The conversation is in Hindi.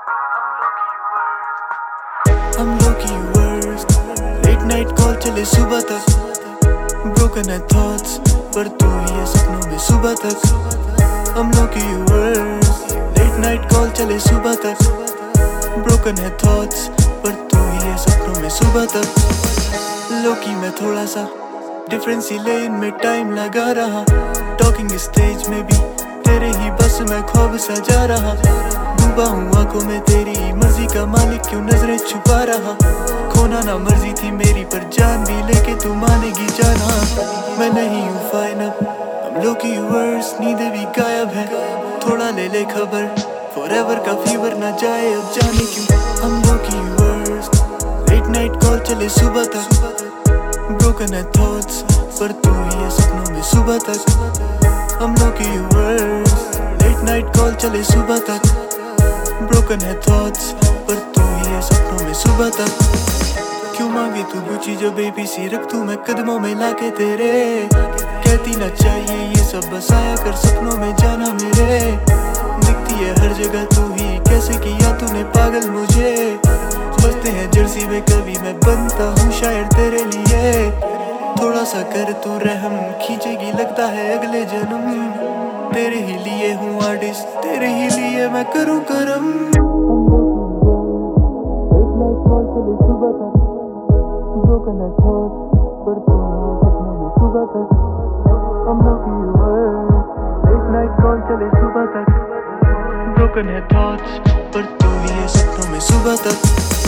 I'm low-key worst. Late night call चले सुबह तक. Broken है thoughts, पर तू ही है सपनों में सुबह तक. I'm low-key worst. Late night call चले सुबह तक. Broken है thoughts, पर तू ही है सपनों में सुबह तक. Low-key मैं थोड़ा सा डिफरेंस ही लेन में टाइम लगा रहा. टॉकिंग स्टेज में भी तेरे ही बस मैं ख्वाब सजा रहा. डूबा हूँ आंखों में तेरी मर्जी का मालिक क्यों नजरें छुपा रहा. खोना ना मर्जी थी मेरी पर जान भी लेके तू मानेगी जाना. मैं नहीं हूँ फाइन अब, हम लोकी वर्स. नींद भी गायब है, थोड़ा ले ले खबर. फॉरएवर का फीवर ना जाए अब जाने क्यों. हम लोकी वर्स. लेट नाइट कॉल चले सुबह तक. ब्रोकन है थॉट्स, पर तू ही है सपनों में सुबह तक. हम लोकी वर्स. लेट नाइट कॉल चले सुबह तक. ब्रोकन है थॉट्स, पर तू ही है सपनों में सुबह तक. क्यों मांगे तू गुची जो बेबी सी रख तू मैं कदमों में लाके तेरे. कहती ना चाहिए ये सब बसाया कर सपनों में जाना मेरे. दिखती है हर जगह तू ही, कैसे किया तूने पागल मुझे. बजते हैं जर्सी में कभी मैं बनता हूँ शायर तेरे लिए. थोड़ा सा कर तू रहम, खींचेगी लगता है अगले जन्म. तेरे ही लिए हूँ आर्टिस्ट, तेरे ही लिए मैं करूँ करम. Broken है thoughts, पर तू ही है सपनों में सुबह तक. हम लोकी वर्स. Late night call चले सुबह तक. Broken है thoughts, पर तू ही है सपनों में सुबह तक.